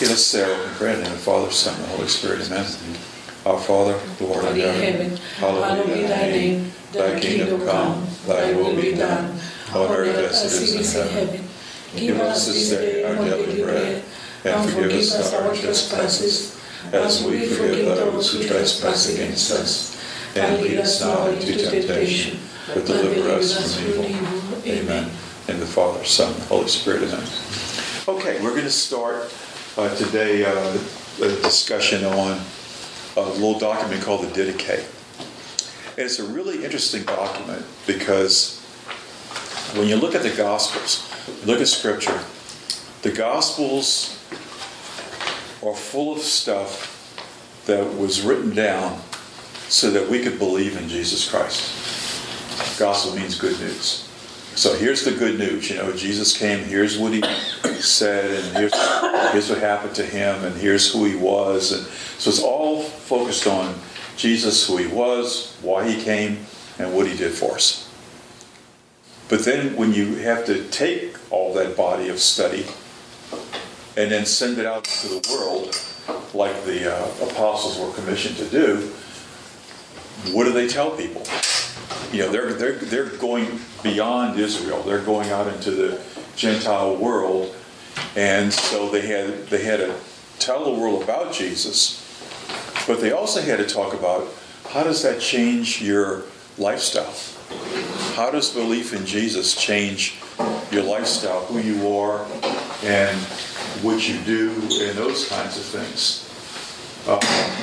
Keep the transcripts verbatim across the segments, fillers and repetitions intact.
Okay, let's say our open prayer in the name of the Father, Son, and the Holy Spirit. Amen. Our Father, who art in heaven, hallowed be thy name. Thy kingdom come, thy will be done, on earth as it is in heaven. Give us this day our daily bread, and forgive us our trespasses, as we forgive those who trespass against us. And lead us not into temptation, but deliver us from evil. Amen. In the Father, Son, and Holy Spirit. Amen. Okay, we're going to start uh, today uh, a discussion on a little document called the Didache. And it's a really interesting document because when you look at the Gospels, look at Scripture, the Gospels are full of stuff that was written down so that we could believe in Jesus Christ. Gospel means good news. So here's the good news. You know, Jesus came, here's what he said, and here's, here's what happened to him, and here's who he was. And so it's all focused on Jesus, who he was, why he came, and what he did for us. But then when you have to take all that body of study and then send it out into the world, like the uh, apostles were commissioned to do, what do they tell people? You know, they're they're they're going beyond Israel. They're going out into the Gentile world, and so they had they had to tell the world about Jesus, but they also had to talk about how does that change your lifestyle? How does belief in Jesus change your lifestyle, who you are, and what you do, and those kinds of things? Uh,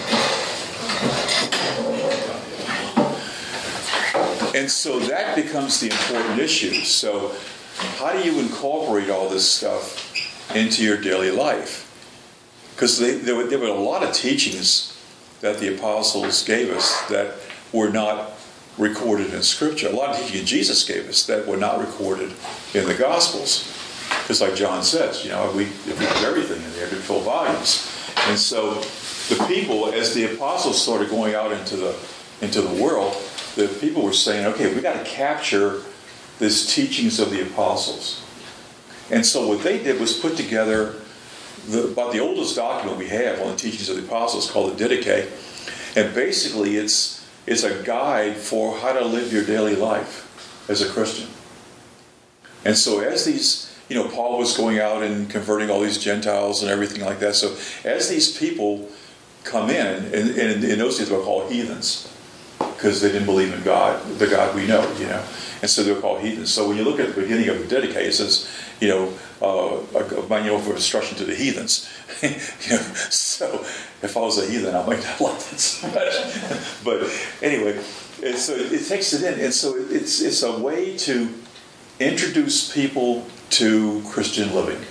And so that becomes the important issue. So how do you incorporate all this stuff into your daily life? Because there were, there were a lot of teachings that the apostles gave us that were not recorded in Scripture. A lot of teachings Jesus gave us that were not recorded in the Gospels. Because like John says, you know, we, we put everything in there to fill volumes. And so the people, as the apostles started going out into the into the world, the people were saying, okay, we got to capture these teachings of the apostles. And so what they did was put together the, about the oldest document we have on the teachings of the apostles called the Didache. And basically it's it's a guide for how to live your daily life as a Christian. And so as these, you know, Paul was going out and converting all these Gentiles and everything like that. So as these people come in, and, and in those days they were called heathens, because they didn't believe in God, the God we know, you know. And so they were called heathens. So when you look at the beginning of the Didache, it says, you know, uh, a manual for instruction to the heathens. you know, so if I was a heathen, I might not like that so much. But anyway, and so it takes it in. And so it's it's a way to introduce people to Christian living.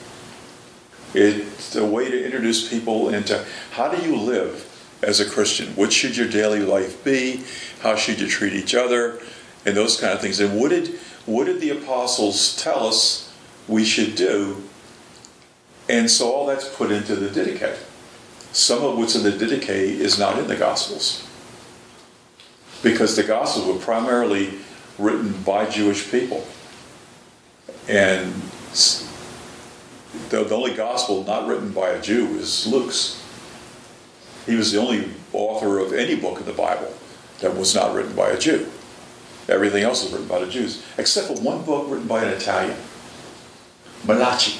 It's a way to introduce people into how do you live as a Christian. What should your daily life be? How should you treat each other? And those kind of things. And what did what did the apostles tell us we should do? And so all that's put into the Didache. Some of what's in the Didache is not in the Gospels. Because the Gospels were primarily written by Jewish people. And the, the only Gospel not written by a Jew is Luke's. He was the only author of any book in the Bible that was not written by a Jew. Everything else was written by the Jews, except for one book written by an Italian, Malachi.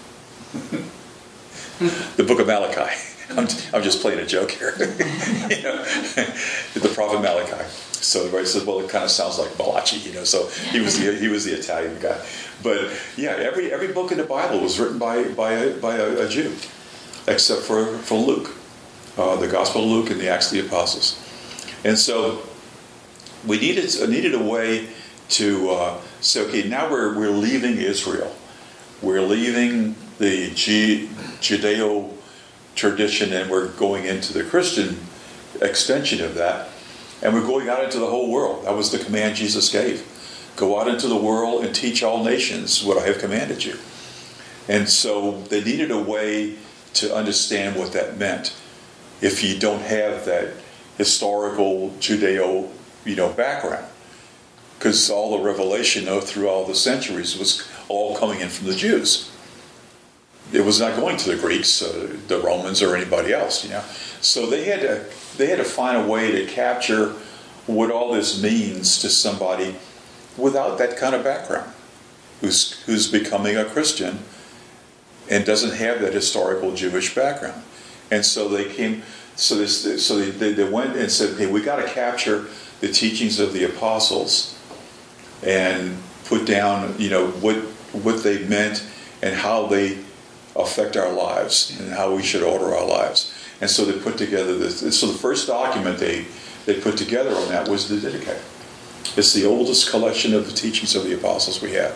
The book of Malachi. I'm, I'm just playing a joke here. you know, the prophet Malachi. So everybody says, well, it kind of sounds like Malachi, you know. So he was the he was the Italian guy. But yeah, every every book in the Bible was written by by a, by a, a Jew, except for for Luke. Uh, the Gospel of Luke and the Acts of the Apostles. And so we needed needed a way to uh, say, okay, now we're we're leaving Israel. We're leaving the G- Judeo tradition and we're going into the Christian extension of that. And we're going out into the whole world. That was the command Jesus gave. Go out into the world and teach all nations what I have commanded you. And so they needed a way to understand what that meant. If you don't have that historical Judeo, you know, background, because all the revelation, you know, through all the centuries was all coming in from the Jews. it was not going to the Greeks, uh, the Romans, or anybody else. You know, so they had to they had to find a way to capture what all this means to somebody without that kind of background, who's who's becoming a Christian and doesn't have that historical Jewish background. And so they came. So this, so they, they, they went and said, "Okay, we got to capture the teachings of the apostles and put down, you know, what what they meant and how they affect our lives and how we should order our lives." And so they put together this. So the first document they they put together on that was the Didache. It's the oldest collection of the teachings of the apostles we have.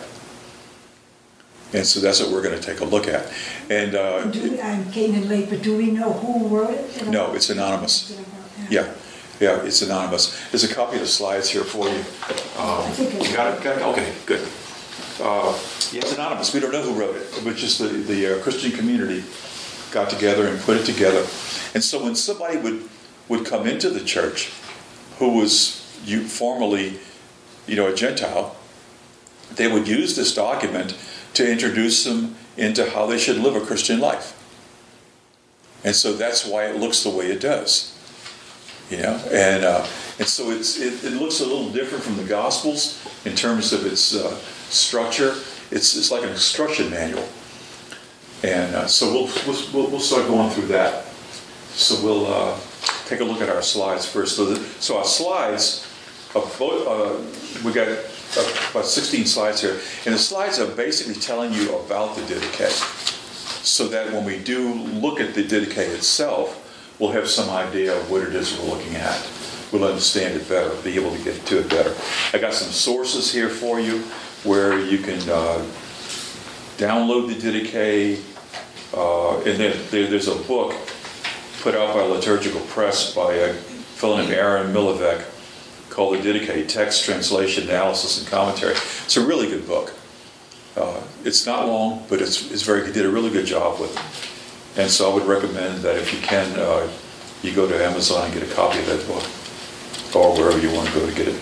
And so that's what we're going to take a look at. And uh, do we, I came in late, but do we know who wrote it? No, it's anonymous. Yeah, yeah, it's anonymous. There's a copy of the slides here for you. Um, I think it's you got it? Got it? Okay, good. Uh, yeah, it's anonymous. We don't know who wrote it. It was just the, the uh, Christian community got together and put it together. And so when somebody would, would come into the church who was you, formerly, you know, a Gentile, they would use this document to introduce them into how they should live a Christian life. And so that's why it looks the way it does. You know, and uh, and so it's it, it looks a little different from the Gospels in terms of its uh, structure. It's it's like an instruction manual. And uh, so we'll, we'll we'll start going through that. So we'll uh, take a look at our slides first. So, the, so our slides, uh, uh, we got uh, about sixteen slides here, and the slides are basically telling you about the Didache, so that when we do look at the Didache itself, we'll have some idea of what it is we're looking at. We'll understand it better, be able to get to it better. I got some sources here for you where you can uh, download the Didache, uh, and then there, there's a book put out by Liturgical Press by a fellow named Aaron Milivek called the Didache, Text, Translation, Analysis, and Commentary. It's a really good book. Uh, it's not long, but it's, it's very, he did a really good job with it. And so I would recommend that if you can, uh, you go to Amazon and get a copy of that book, or wherever you want to go to get it.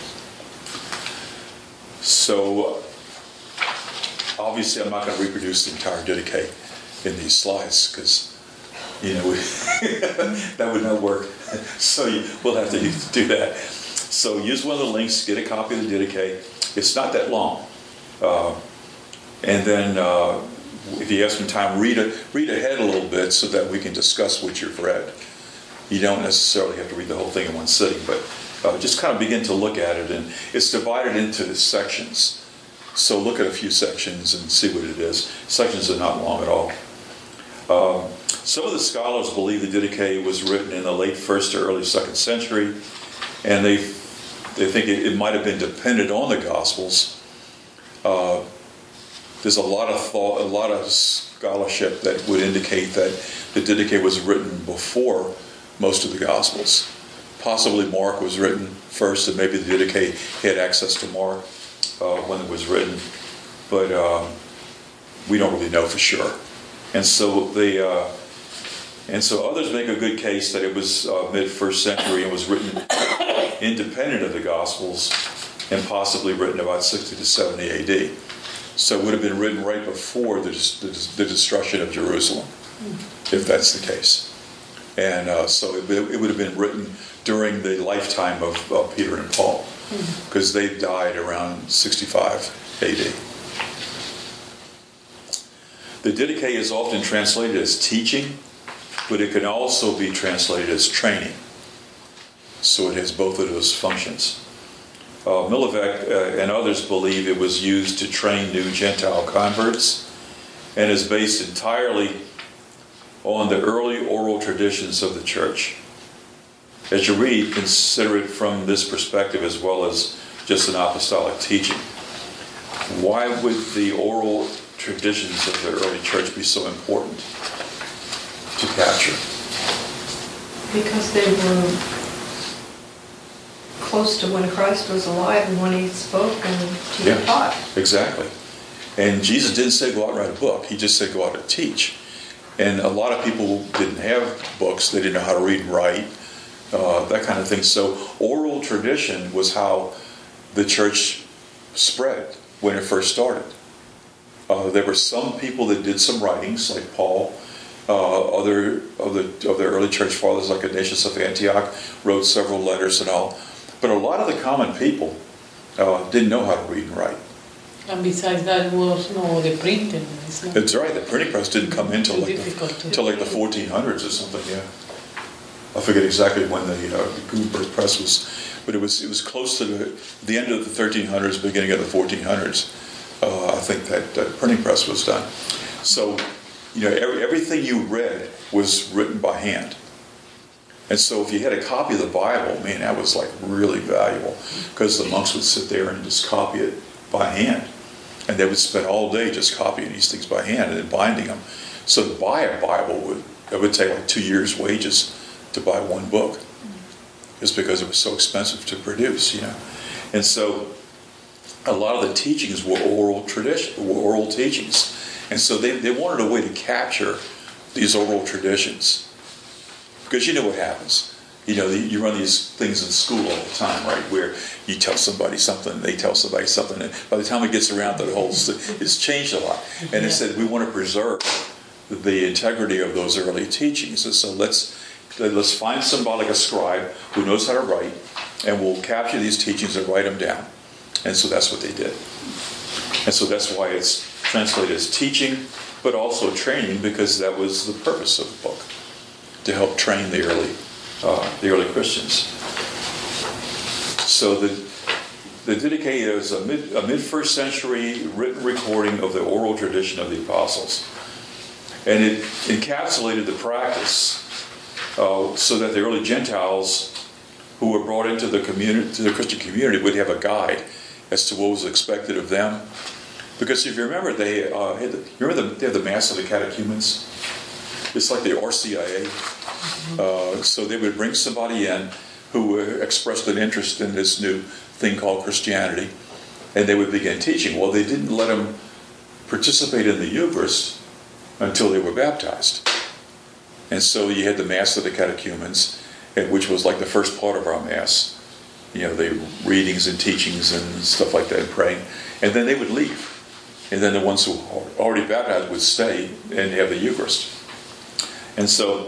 So, obviously I'm not going to reproduce the entire Didache in these slides, because, you know, we that would not work. So you, we'll have to do that. So use one of the links, get a copy of the Didache. It's not that long. Uh, and then, uh, if you have some time, read a, read ahead a little bit so that we can discuss what you've read. You don't necessarily have to read the whole thing in one sitting, but uh, just kind of begin to look at it. And it's divided into sections. So look at a few sections and see what it is. Sections are not long at all. Um, some of the scholars believe the Didache was written in the late first or early second century, and they they think it, it might have been dependent on the Gospels. Uh, There's a lot of thought, a lot of scholarship that would indicate that the Didache was written before most of the Gospels. Possibly Mark was written first, and maybe the Didache had access to Mark uh, when it was written, but um, we don't really know for sure. And so the uh, and so others make a good case that it was uh, mid first century and was written independent of the Gospels, and possibly written about sixty to seventy A D. So it would have been written right before the, the, the destruction of Jerusalem, if that's the case. And uh, so it, it would have been written during the lifetime of uh, Peter and Paul, because they died around sixty-five A D. The Didache is often translated as teaching, but it can also be translated as training. So it has both of those functions. Uh, Milivek uh, and others believe it was used to train new Gentile converts, and is based entirely on the early oral traditions of the church. As you read, consider it from this perspective as well as just an apostolic teaching. Why would the oral traditions of the early church be so important to capture? Because they were close to when Christ was alive and when he spoke and he yeah, taught. Exactly. And Jesus didn't say go out and write a book. He just said go out and teach. And a lot of people didn't have books. They didn't know how to read and write, uh, that kind of thing. So oral tradition was how the church spread when it first started. Uh, there were some people that did some writings, like Paul. Uh, other of the of the early church fathers, like Ignatius of Antioch, wrote several letters and all. But a lot of the common people uh, didn't know how to read and write. And besides that, was no the printing. It's not That's right. The printing press didn't come into like difficult the, to- till like the fourteen hundreds or something. Yeah, I forget exactly when the uh, Gutenberg press was, but it was it was close to the the end of the thirteen hundreds, beginning of the fourteen hundreds. Uh, I think that, that printing press was done. So, you know, every, everything you read was written by hand. And so if you had a copy of the Bible, man, that was like really valuable, because the monks would sit there and just copy it by hand. And they would spend all day just copying these things by hand and then binding them. So to buy a Bible, would it would take like two years' wages to buy one book, just because it was so expensive to produce, you know. And so a lot of the teachings were oral tradition, were oral teachings. And so they, they wanted a way to capture these oral traditions. Because you know what happens. You know, you run these things in school all the time, right? Where you tell somebody something, they tell somebody something, and by the time it gets around to the whole, it's changed a lot. And they said, we want to preserve the integrity of those early teachings. And so let's let's find somebody like a scribe who knows how to write, and we'll capture these teachings and write them down. And so that's what they did. And so that's why it's translated as teaching, but also training, because that was the purpose of the book, to help train the early uh, the early Christians. So the the Didache is a mid a mid first century written recording of the oral tradition of the apostles, and it encapsulated the practice uh, so that the early Gentiles who were brought into the community, to the Christian community, would have a guide as to what was expected of them. Because if you remember, they uh, had the, remember the, they have the Mass of the Catechumens. It's like the R C I A. Uh, so they would bring somebody in who uh, expressed an interest in this new thing called Christianity, and they would begin teaching. Well, they didn't let them participate in the Eucharist until they were baptized. And so you had the Mass of the Catechumens, which was like the first part of our Mass. You know, the readings and teachings and stuff like that, and praying. And then they would leave. And then the ones who were already baptized would stay and have the Eucharist. And so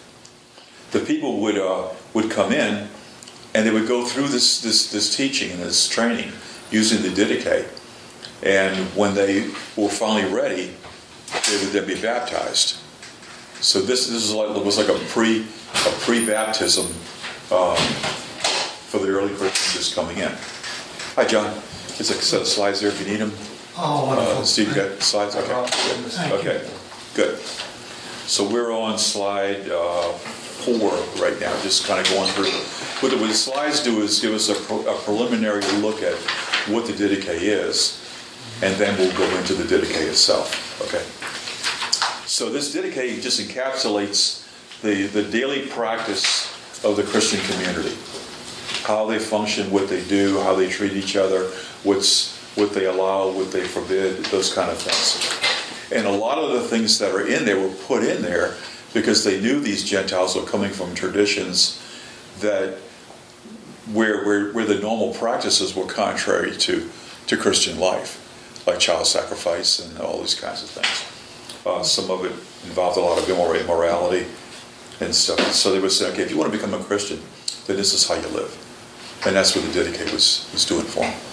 the people would uh, would come in, and they would go through this, this, this teaching and this training using the Didache. And when they were finally ready, they would then be baptized. So this this is like, was like a pre a pre-baptism um, for the early Christians just coming in. Hi, John. There's a set of slides there if you need them. Oh, wonderful. Uh, Steve, you got slides? Okay. Thank Okay. Good. So we're on slide uh, four right now, just kind of going through. What the, what the slides do is give us a, pro, a preliminary look at what the Didache is, and then we'll go into the Didache itself. Okay. So this Didache just encapsulates the, the daily practice of the Christian community. How they function, what they do, how they treat each other, what's what they allow, what they forbid, those kind of things. And a lot of the things that are in there were put in there because they knew these Gentiles were coming from traditions that where where, where the normal practices were contrary to, to Christian life, like child sacrifice and all these kinds of things. Uh, some of it involved a lot of immorality and stuff. So they would say, okay, if you want to become a Christian, then this is how you live. And that's what the Didache was, was doing for them.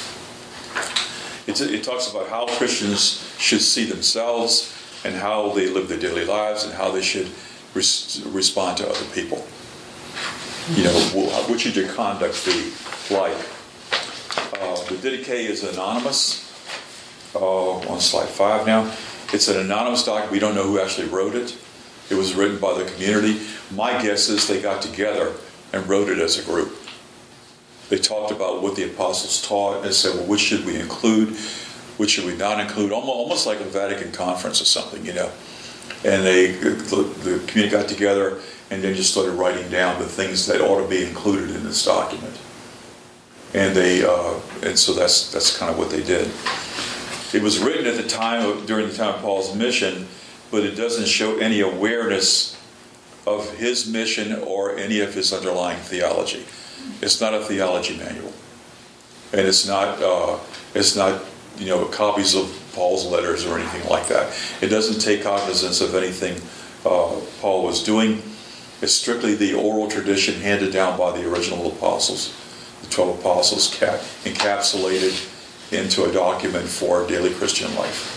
It's, it talks about how Christians should see themselves and how they live their daily lives and how they should res- respond to other people. You know, what should your conduct be like? Uh, the Didache is anonymous. Uh, on slide five now. It's an anonymous document. We don't know who actually wrote it. It was written by the community. My guess is they got together and wrote it as a group. They talked about what the apostles taught and said, well, which should we include? Which should we not include? Almost like a Vatican conference or something, you know. And they, the, the community got together and then just started writing down the things that ought to be included in this document. And they, uh, and so that's that's kind of what they did. It was written at the time of, during the time of Paul's mission, but it doesn't show any awareness of his mission or any of his underlying theology. It's not a theology manual, and it's not uh, it's not you know, copies of Paul's letters or anything like that. It doesn't take cognizance of anything uh, Paul was doing. It's strictly the oral tradition handed down by the original apostles, the twelve apostles, cap- encapsulated into a document for daily Christian life.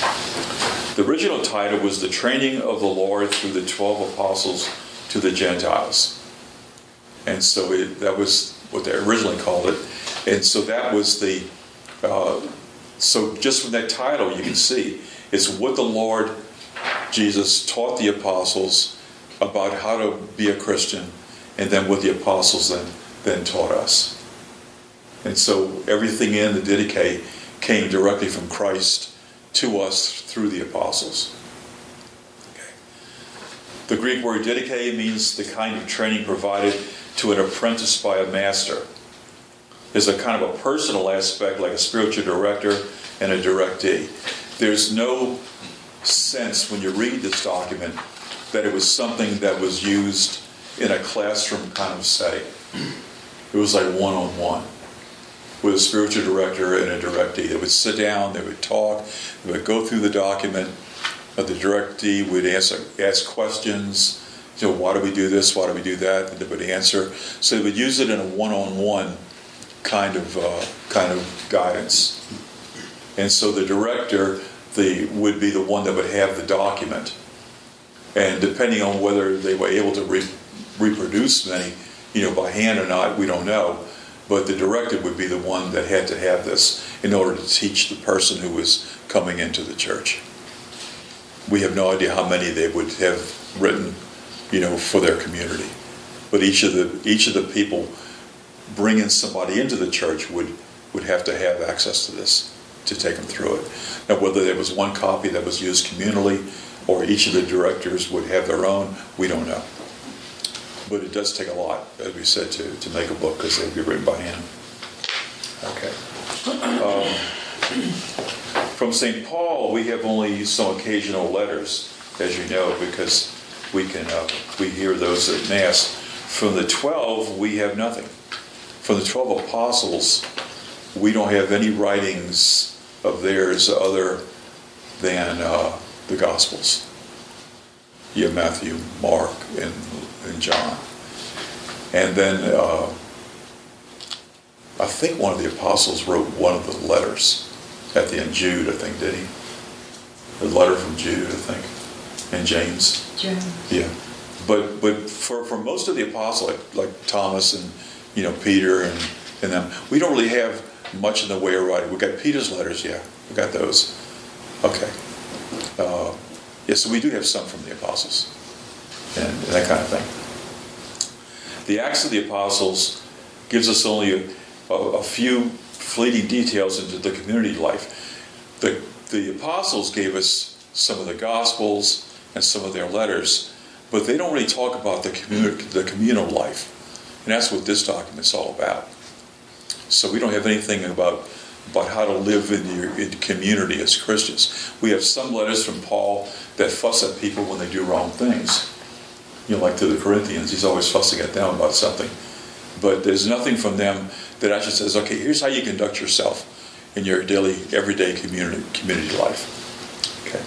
The original title was The Training of the Lord Through the Twelve Apostles to the Gentiles. And so it, that was what they originally called it. And so that was the, uh, so just from that title you can see, it's what the Lord Jesus taught the apostles about how to be a Christian, and then what the apostles then, then taught us. And so everything in the Didache came directly from Christ to us through the apostles. Okay. The Greek word Didache means the kind of training provided to an apprentice by a master. There's a kind of a personal aspect, like a spiritual director and a directee. There's no sense when you read this document that it was something that was used in a classroom kind of setting. It was like one-on-one with a spiritual director and a directee. They would sit down, they would talk, they would go through the document. The directee would answer, ask questions. You know, why do we do this? Why do we do that? And they would answer. So they would use it in a one-on-one kind of uh, kind of guidance. And so the director the would be the one that would have the document. And depending on whether they were able to re- reproduce many, you know, by hand or not, we don't know. But the director would be the one that had to have this in order to teach the person who was coming into the church. We have no idea how many they would have written, you know, for their community. But each of the each of the people bringing somebody into the church would, would have to have access to this to take them through it. Now, whether there was one copy that was used communally or each of the directors would have their own, we don't know. But it does take a lot, as we said, to, to make a book because they'd be written by hand. Okay. Um, from Saint Paul, we have only some occasional letters, as you know, because we can uh, we hear those at Mass. From the twelve, we have nothing. From the twelve apostles, we don't have any writings of theirs other than uh, the Gospels. You have Matthew, Mark, and, and John. And then uh, I think one of the apostles wrote one of the letters at the end. Jude, I think, did he? The letter from Jude, I think, and James. James. Yeah. But but for, for most of the apostles, like, like Thomas and you know Peter and, and them, we don't really have much in the way of writing. We got Peter's letters, yeah, we got those. Okay. Uh, yeah, so we do have some from the apostles and, and that kind of thing. The Acts of the Apostles gives us only a, a, a few fleeting details into the community life. The the apostles gave us some of the Gospels and some of their letters, but they don't really talk about the communal, the communal life. And that's what this document's all about. So we don't have anything about, about how to live in your in community as Christians. We have some letters from Paul that fuss at people when they do wrong things. You know, like to the Corinthians, he's always fussing at them about something. But there's nothing from them that actually says, okay, here's how you conduct yourself in your daily, everyday community community life. Okay.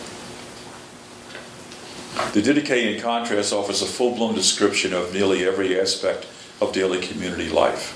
The Didache, in contrast, offers a full-blown description of nearly every aspect of daily community life.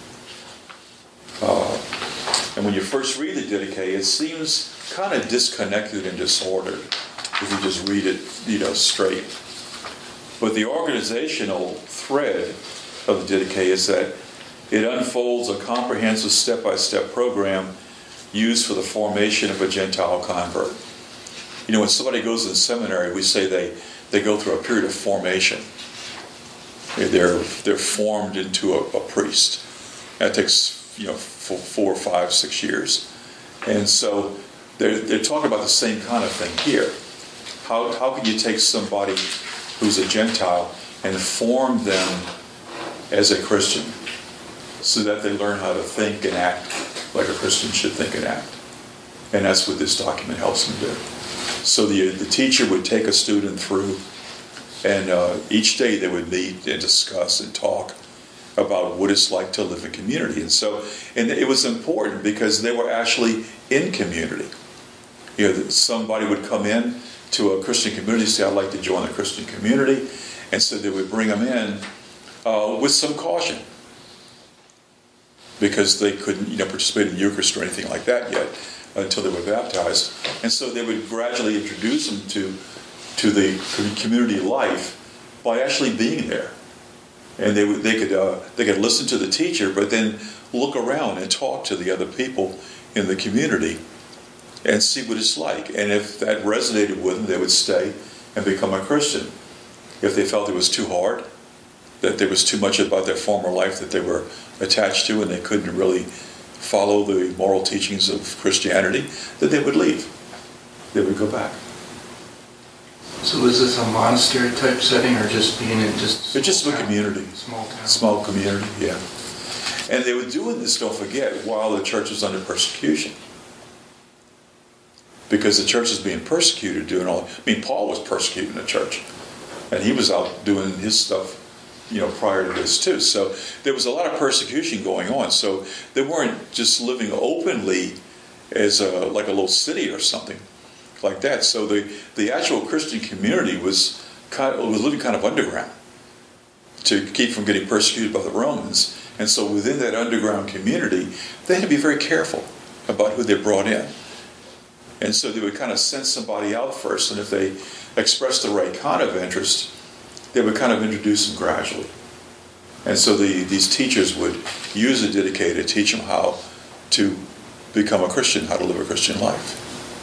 Uh, and when you first read the Didache, it seems kind of disconnected and disordered if you just read it, you know, straight. But the organizational thread of the Didache is that it unfolds a comprehensive step-by-step program used for the formation of a Gentile convert. You know, when somebody goes to the seminary, we say they, they go through a period of formation. They're they're formed into a, a priest. That takes, you know, four, four, five, six years. And so they're they're talking about the same kind of thing here. How how can you take somebody who's a Gentile and form them as a Christian so that they learn how to think and act like a Christian should think and act? And that's what this document helps them do. So the the teacher would take a student through, and uh, each day they would meet and discuss and talk about what it's like to live in community. And so, and it was important because they were actually in community. You know, somebody would come in to a Christian community, say, I'd like to join the Christian community. And so they would bring them in uh, with some caution, because they couldn't, you know, participate in the Eucharist or anything like that yet until they were baptized. And so they would gradually introduce them to to the community life by actually being there. And they would they could uh, they could listen to the teacher, but then look around and talk to the other people in the community and see what it's like. And if that resonated with them, they would stay and become a Christian. If they felt it was too hard, that there was too much about their former life that they were attached to and they couldn't really follow the moral teachings of Christianity, then they would leave. They would go back. So was this a monastery type setting, or just being in just It's just a community. Small town. Small community, yeah. And they were doing this, don't forget, while the church was under persecution. Because the church was being persecuted, doing all... I mean, Paul was persecuting the church. And he was out doing his stuff, you know, prior to this too. So there was a lot of persecution going on. So they weren't just living openly as a, like a little city or something like that. So the, the actual Christian community was kind of, was living kind of underground to keep from getting persecuted by the Romans. And so within that underground community, they had to be very careful about who they brought in. And so they would kind of send somebody out first, and if they expressed the right kind of interest, they would kind of introduce them gradually. And so the, these teachers would use the didache to teach them how to become a Christian, how to live a Christian life.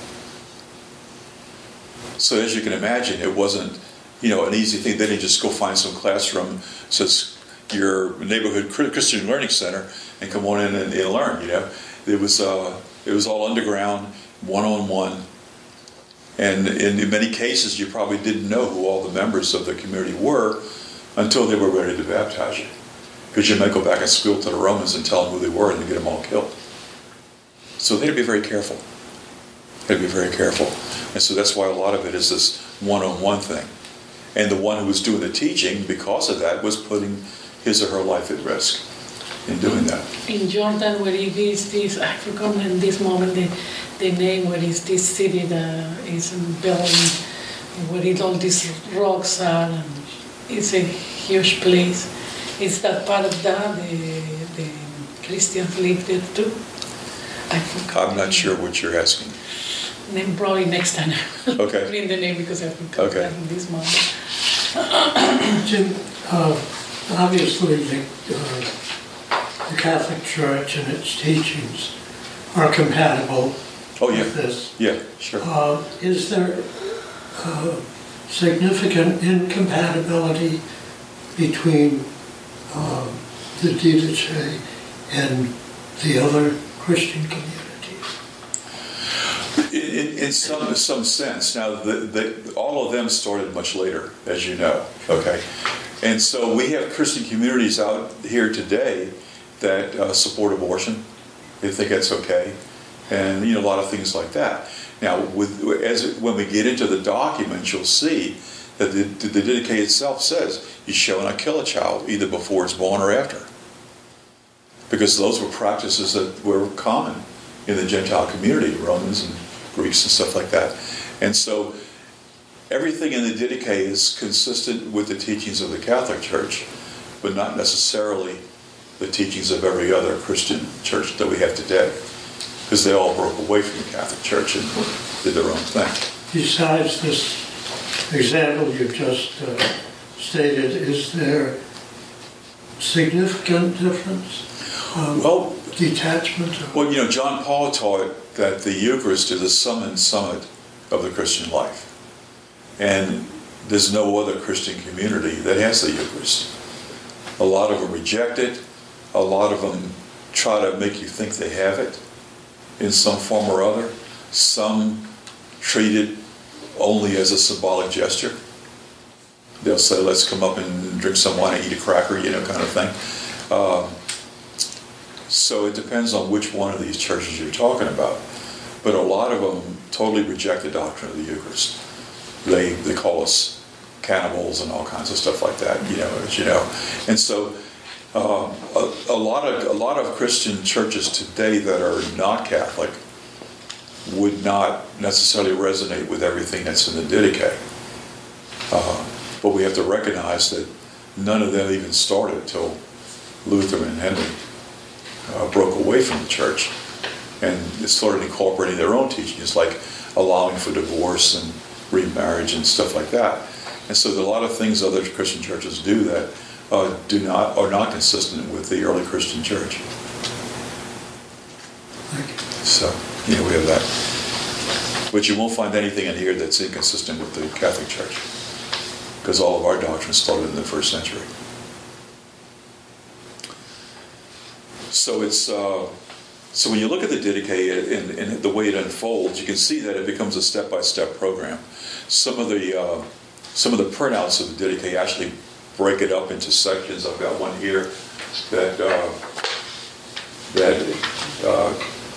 So as you can imagine, it wasn't, you know, an easy thing. They didn't just go find some classroom, says your neighborhood Christian Learning Center, and come on in and, and learn. You know, it was uh, it was all underground, one-on-one. And in many cases, you probably didn't know who all the members of the community were until they were ready to baptize you. Because you might go back and squeal to the Romans and tell them who they were and get them all killed. So they had to be very careful. They had to be very careful. And so that's why a lot of it is this one-on-one thing. And the one who was doing the teaching, because of that, was putting his or her life at risk in doing that. In Jordan, where it is this, I forgot in this moment the, the name, where is this city that is built, where it, all these rocks are, and it's a huge place. Is that part of that the, the Christians live there too? I forgot. I'm not sure what you're asking. Then probably next time. Okay. Bring the name because I forgot Okay. that in this moment. Jim, uh, obviously the, uh, the Catholic Church and its teachings are compatible Oh, yeah. with this. Yeah, sure. Uh, is there uh, significant incompatibility between uh, the Didache and the other Christian communities? In, in some some sense. Now, the, the, all of them started much later, as you know. Okay, and so we have Christian communities out here today that uh, support abortion. They think that's okay, and you know a lot of things like that. Now, with as it, when we get into the documents, you'll see that the, the Didache itself says you shall not kill a child either before it's born or after, because those were practices that were common in the Gentile community, Romans and Greeks and stuff like that. And so everything in the Didache is consistent with the teachings of the Catholic Church, but not necessarily the teachings of every other Christian church that we have today, because they all broke away from the Catholic Church and did their own thing. Besides this example you've just uh, stated, is there significant difference? Um, Well, detachment? Or Well, you know, John Paul taught that the Eucharist is the sum and summit of the Christian life. And there's no other Christian community that has the Eucharist. A lot of them reject it. A lot of them try to make you think they have it in some form or other. Some treat it only as a symbolic gesture. They'll say, let's come up and drink some wine and eat a cracker, you know, kind of thing. Um, So it depends on which one of these churches you're talking about. But a lot of them totally reject the doctrine of the Eucharist. They they call us cannibals and all kinds of stuff like that, you know, as you know. And so Uh, a, a lot of a lot of Christian churches today that are not Catholic would not necessarily resonate with everything that's in the Didache. Uh, but we have to recognize that none of them even started till Luther and Henry uh, broke away from the church and started incorporating their own teachings, like allowing for divorce and remarriage and stuff like that. And so there are a lot of things other Christian churches do that uh, do not are not consistent with the early Christian church. So, you know, we have that. But you won't find anything in here that's inconsistent with the Catholic Church, because all of our doctrine started in the first century. So it's uh, so when you look at the Didache and, and the way it unfolds, you can see that it becomes a step-by-step program. Some of the uh, some of the printouts of the Didache actually break it up into sections. I've got one here that uh, that uh,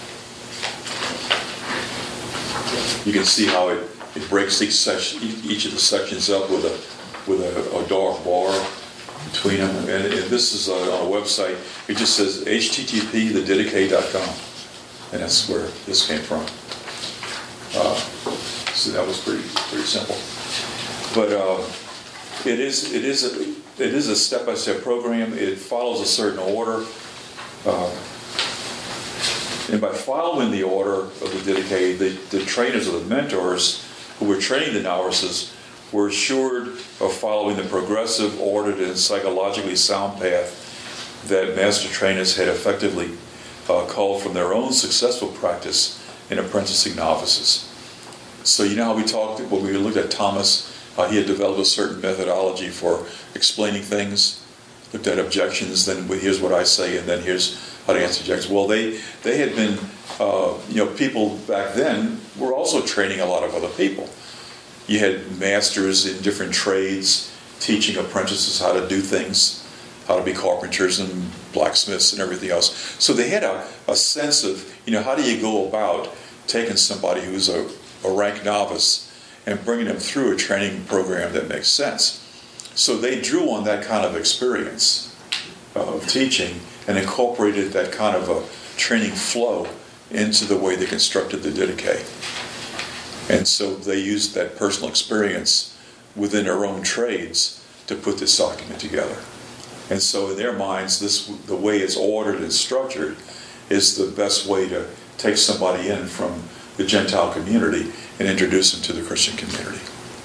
you can see how it, it breaks each section, each of the sections up with a with a, a dark bar between them. And, and this is uh, on a website. It just says H T T P the didache dot com, and that's where this came from. Uh, so that was pretty pretty simple. But uh, it is it is a, it is a step-by-step program. It follows a certain order. Uh, And by following the order of the Didache, the, the trainers or the mentors who were training the novices were assured of following the progressive, ordered, and psychologically sound path that master trainers had effectively uh, called from their own successful practice in apprenticing novices. So you know how we talked, when we looked at Thomas, uh, he had developed a certain methodology for explaining things, looked at objections, then here's what I say, and then here's how to answer objections. Well, they they had been, uh, you know, people back then were also training a lot of other people. You had masters in different trades teaching apprentices how to do things, how to be carpenters and blacksmiths and everything else. So they had a, a sense of, you know, how do you go about taking somebody who's a, a rank novice and bringing them through a training program that makes sense. So they drew on that kind of experience of teaching and incorporated that kind of a training flow into the way they constructed the Didache. And so they used that personal experience within their own trades to put this document together. And so in their minds, this the way it's ordered and structured is the best way to take somebody in from the Gentile community and introduce them to the Christian community.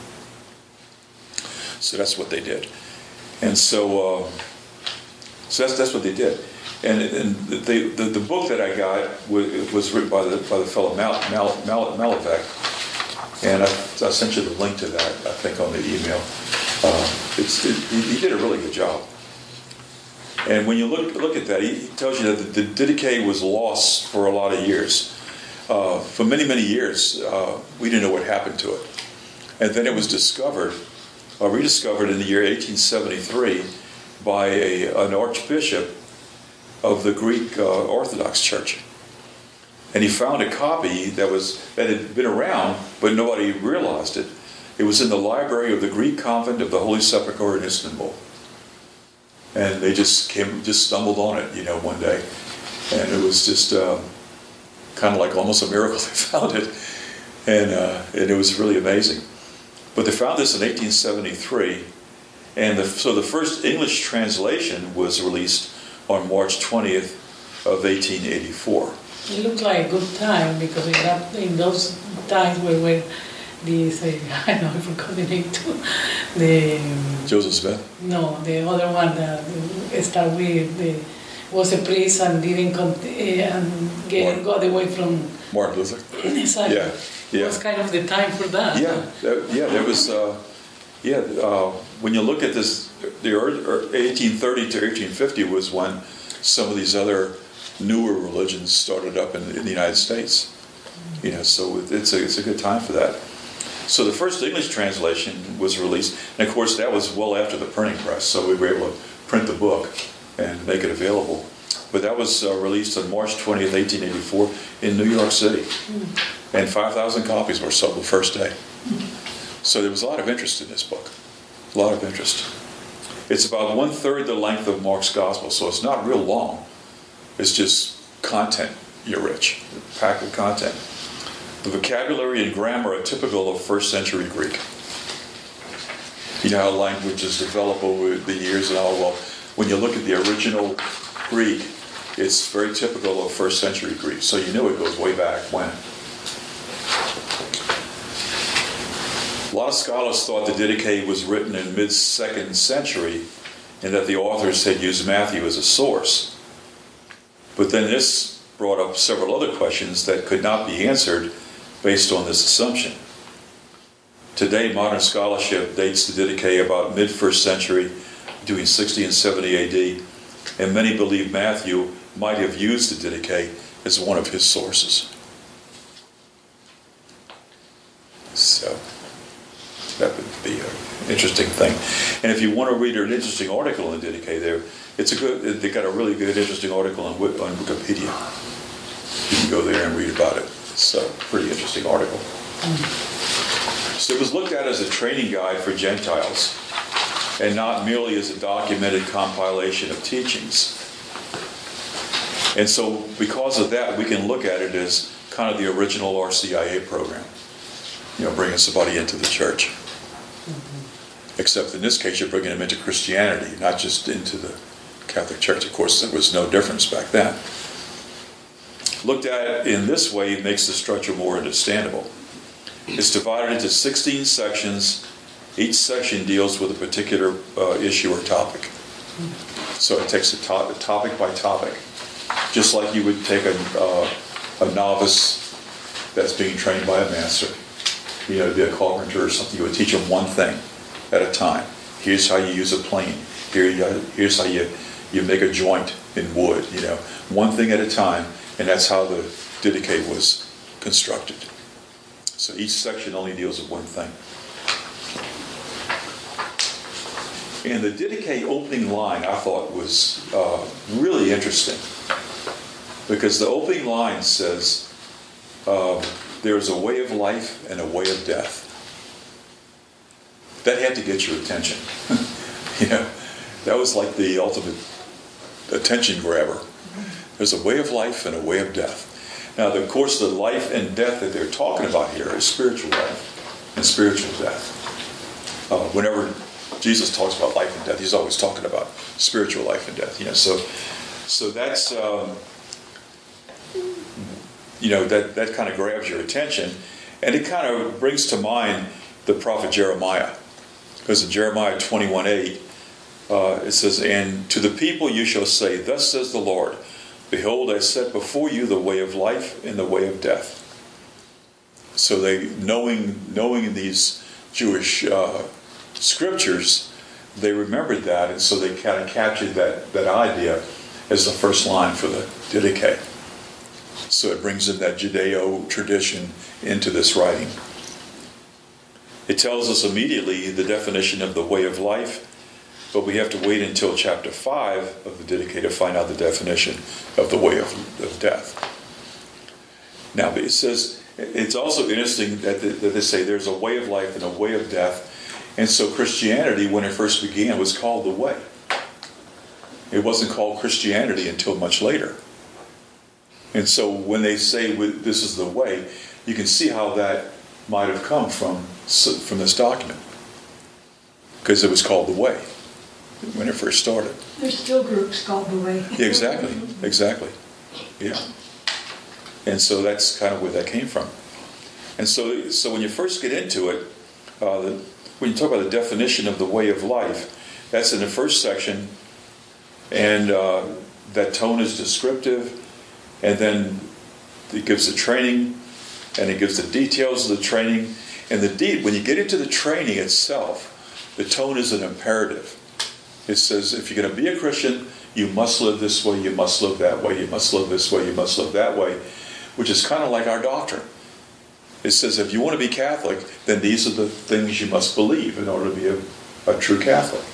So that's what they did. And so, uh, so that's that's what they did. And, and they, the the book that I got was, was written by the by the fellow Mal, Mal, Mal, Malavec, and I, I sent you the link to that, I think, on the email. Uh, it's it, he did a really good job. And when you look look at that, he tells you that the, the Didache was lost for a lot of years. Uh, for many many years, uh, we didn't know what happened to it, and then it was discovered, uh, rediscovered in the year eighteen seventy-three by a, an archbishop of the Greek uh, Orthodox Church, and he found a copy that was that had been around, but nobody realized it. It was in the library of the Greek convent of the Holy Sepulchre in Istanbul, and they just came, just stumbled on it, you know, one day, and it was just uh, kind of like almost a miracle they found it, and uh, and it was really amazing. But they found this in eighteen seventy-three, and the, so the first English translation was released on March twentieth of eighteen eighty-four. It looked like a good time because in, that, in those times where, where this, uh, I know I forgot the name too, the... Joseph Smith? No, the other one that started with, the, was a priest and didn't, con- uh, and get, got away from... Martin Luther? Exactly. Yeah, yeah. It was kind of the time for that. Yeah, that, yeah, there was... Uh, yeah, uh, when you look at this, the eighteen thirty to eighteen fifty was when some of these other newer religions started up in, in the United States. You know, so it's a it's a good time for that. So the first English translation was released, and of course that was well after the printing press, so we were able to print the book and make it available. But that was uh, released on March twentieth, eighteen eighty-four in New York City, and five thousand copies were sold the first day. So there was a lot of interest in this book, a lot of interest. It's about one third the length of Mark's gospel, so it's not real long. It's just content. You're rich, packed with content. The vocabulary and grammar are typical of first century Greek. You know how languages develop over the years and all. Well, when you look at the original Greek, it's very typical of first century Greek. So you know it goes way back when. A lot of scholars thought the Didache was written in mid-second century and that the authors had used Matthew as a source. But then this brought up several other questions that could not be answered based on this assumption. Today, modern scholarship dates the Didache about mid-first century, between sixty and seventy A D, and many believe Matthew might have used the Didache as one of his sources. So that would be an interesting thing. And if you want to read an interesting article in Didache, there, it's a good. They got a really good, interesting article on, on Wikipedia. You can go there and read about it. It's a pretty interesting article. So it was looked at as a training guide for Gentiles, and not merely as a documented compilation of teachings. And so, because of that, we can look at it as kind of the original R C I A program. You know, bringing somebody into the church. Mm-hmm. Except in this case, you're bringing them into Christianity, not just into the Catholic Church. Of course, there was no difference back then. Looked at in this way, it makes the structure more understandable. It's divided into sixteen sections. Each section deals with a particular uh, issue or topic. So it takes a, to- a topic by topic. Just like you would take a, uh, a novice that's being trained by a master. You know, to be a carpenter or something, you would teach them one thing at a time. Here's how you use a plane. Here, you, here's how you, you make a joint in wood. You know, one thing at a time, and that's how the Didache was constructed. So each section only deals with one thing. And the Didache opening line, I thought, was uh, really interesting. Because the opening line says, uh, there is a way of life and a way of death. That had to get your attention. You know, that was like the ultimate attention grabber. There's a way of life and a way of death. Now, of course, the life and death that they're talking about here is spiritual life and spiritual death. Uh, whenever Jesus talks about life and death, he's always talking about spiritual life and death. You know, so so that's um, you know that that kind of grabs your attention, and it kind of brings to mind the prophet Jeremiah, because in Jeremiah twenty-one eight uh, it says, "And to the people you shall say, Thus says the Lord, Behold, I set before you the way of life and the way of death." So they, knowing knowing these Jewish uh, scriptures, they remembered that, and so they kind of captured that, that idea as the first line for the Didache. So it brings in that Judeo tradition into this writing. It tells us immediately the definition of the way of life, but we have to wait until chapter five of the Didache to find out the definition of the way of, of death. Now, it says, it's also interesting that they, that they say there's a way of life and a way of death. And so Christianity, when it first began, was called the way. It wasn't called Christianity until much later. And so when they say this is the way, you can see how that might have come from, from this document. Because it was called the way when it first started. There's still groups called the way. Yeah, exactly, exactly. Yeah. And so that's kind of where that came from. And so so when you first get into it, uh, the, when you talk about the definition of the way of life, that's in the first section, and uh, that tone is descriptive, and then it gives the training, and it gives the details of the training, and the de- when you get into the training itself, the tone is an imperative. It says, if you're going to be a Christian, you must live this way, you must live that way, you must live this way, you must live that way, which is kind of like our doctrine. It says, if you want to be Catholic, then these are the things you must believe in order to be a, a true Catholic.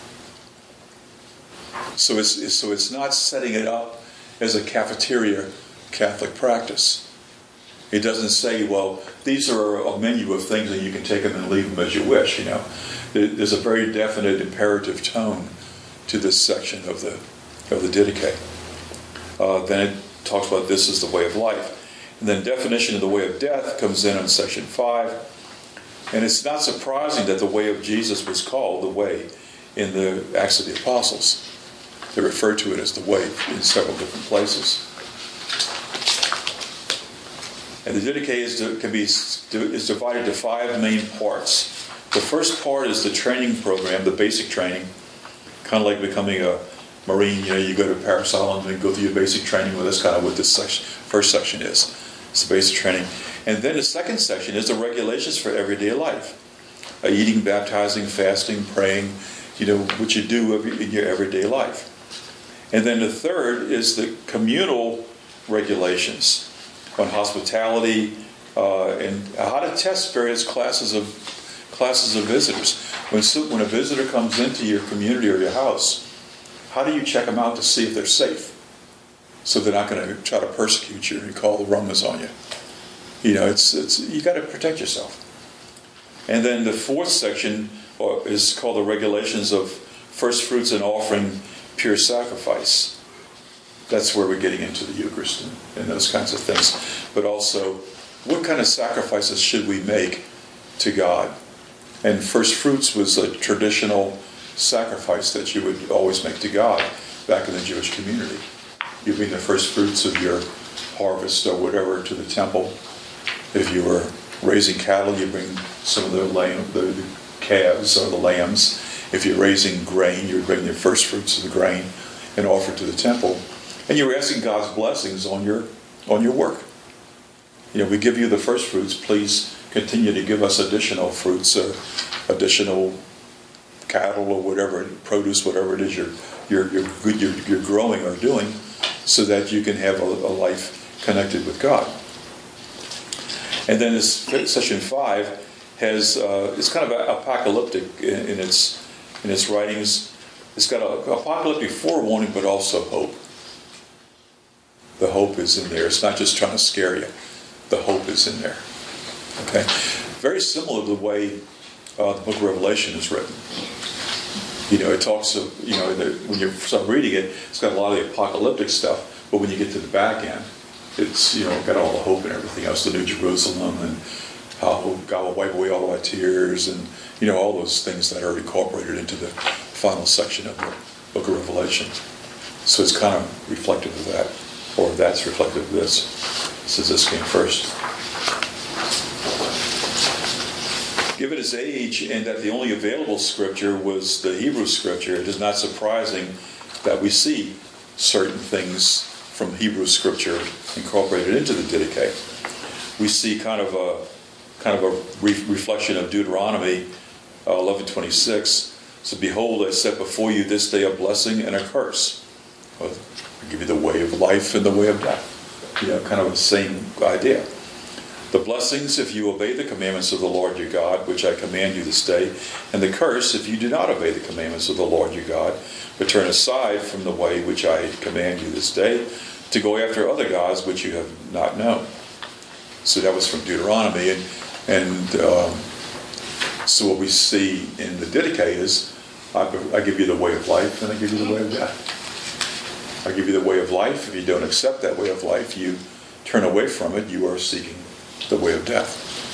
So it's, it's so it's not setting it up as a cafeteria Catholic practice. It doesn't say, well, these are a menu of things and you can take them and leave them as you wish, you know. There's a very definite imperative tone to this section of the of the Didache. Uh, then it talks about this as the way of life. And then definition of the way of death comes in on section five. And it's not surprising that the way of Jesus was called the way in the Acts of the Apostles. They refer to it as the way in several different places. And the Didache is, can be, is divided into five main parts. The first part is the training program, the basic training, kind of like becoming a Marine. You know, you go to Paris Island and go through your basic training. Well, that's kind of what this section, first section is. It's the basic training. And then the second section is the regulations for everyday life. Uh, eating, baptizing, fasting, praying, you know, what you do every, in your everyday life. And then the third is the communal regulations on hospitality uh, and how to test various classes of classes of visitors. When, when a visitor comes into your community or your house, how do you check them out to see if they're safe? So they're not going to try to persecute you and call the Romans on you. You know, it's it's you got to protect yourself. And then the fourth section is called the regulations of first fruits and offering pure sacrifice. That's where we're getting into the Eucharist and, and those kinds of things. But also, what kind of sacrifices should we make to God? And first fruits was a traditional sacrifice that you would always make to God back in the Jewish community. You bring the first fruits of your harvest or whatever to the temple. If you were raising cattle, you bring some of the, lamb, the, the calves or the lambs. If you're raising grain, you bring the first fruits of the grain and offer it to the temple. And you're asking God's blessings on your on your work. You know, we give you the first fruits. Please continue to give us additional fruits, or additional cattle, or whatever produce, whatever it is you're you're you're, you're, you're growing or doing, so that you can have a, a life connected with God. And then this section five has uh, it's kind of apocalyptic in, in its in its writings. It's got a apocalyptic forewarning, but also hope. The hope is in there. It's not just trying to scare you. The hope is in there. Okay, very similar to the way uh, the Book of Revelation is written. You know, it talks of, you know, the, when you start reading it, it's got a lot of the apocalyptic stuff, but when you get to the back end, it's, you know, got all the hope and everything else, the New Jerusalem, and how God will wipe away all our tears, and, you know, all those things that are incorporated into the final section of the Book of Revelation. So it's kind of reflective of that, or that's reflective of this, since this came first. Given its age and that the only available scripture was the Hebrew scripture, it is not surprising that we see certain things from Hebrew scripture incorporated into the Didache. We see kind of a kind of a re- reflection of Deuteronomy uh, eleven twenty-six. So, behold, I set before you this day a blessing and a curse. Well, I give you the way of life and the way of death. You know, kind of the same idea. The blessings if you obey the commandments of the Lord your God, which I command you this day, and the curse if you do not obey the commandments of the Lord your God, but turn aside from the way which I command you this day, to go after other gods which you have not known. So that was from Deuteronomy, and, and um, so what we see in the Didache is, I, I give you the way of life, and I give you the way of death. I give you the way of life. If you don't accept that way of life, you turn away from it, you are seeking the way of death.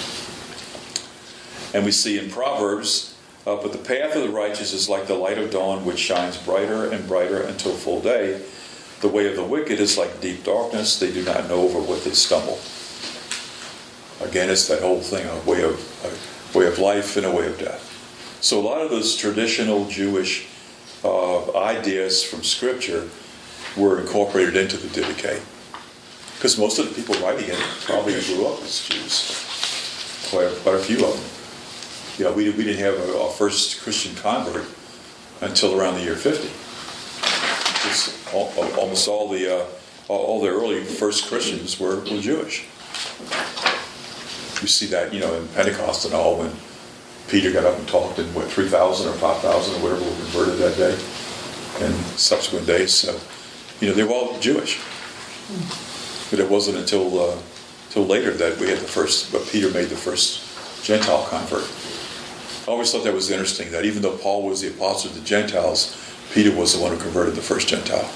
And we see in Proverbs, uh, but the path of the righteous is like the light of dawn, which shines brighter and brighter until full day. The way of the wicked is like deep darkness. They do not know over what they stumble. Again, it's that whole thing, a way of a way of life and a way of death. So a lot of those traditional Jewish uh, ideas from Scripture were incorporated into the Didache. Because most of the people writing it probably grew up as Jews. Quite a, quite a few of them. You know, we, we didn't have our first Christian convert until around the year fifty. All, almost all the uh, all the early first Christians were, were Jewish. You see that, you know, in Pentecost and all, when Peter got up and talked, and what, three thousand or five thousand or whatever were converted that day, and subsequent days. So, you know, they were all Jewish. But it wasn't until uh, until later that we had the first, but Peter made the first Gentile convert. I always thought that was interesting, that even though Paul was the apostle to the Gentiles, Peter was the one who converted the first Gentile.